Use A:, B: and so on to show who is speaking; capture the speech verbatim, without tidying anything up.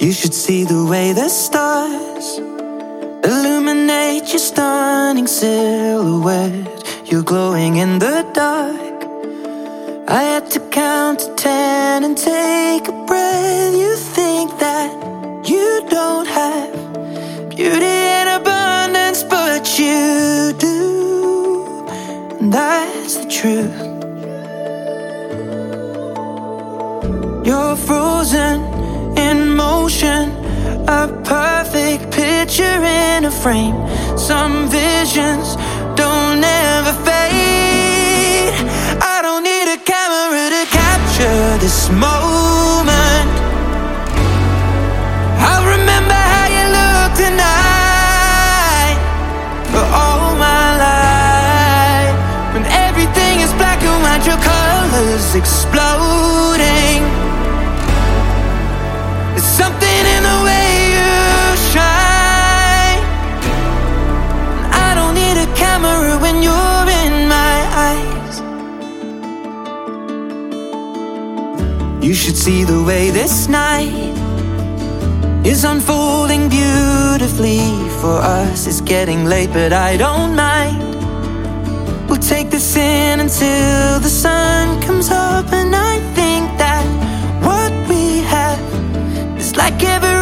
A: You should see the way the stars illuminate your stunning silhouette. You're glowing in the dark. I had to count to ten and take a breath. You think that you don't have beauty in abundance, but you do, and that's the truth. You're frozen in motion, a perfect picture in a frame. Some visions don't ever fade. I don't need a camera to capture this moment. I'll remember how you look tonight for all my life. When everything is black and white, your colors exploding. There's something in the way you shine. I don't need a camera when you're in my eyes. You should see the way this night is unfolding beautifully for us. It's getting late, but I don't mind. We'll take this in until the sun comes up, and I think that what we have is like every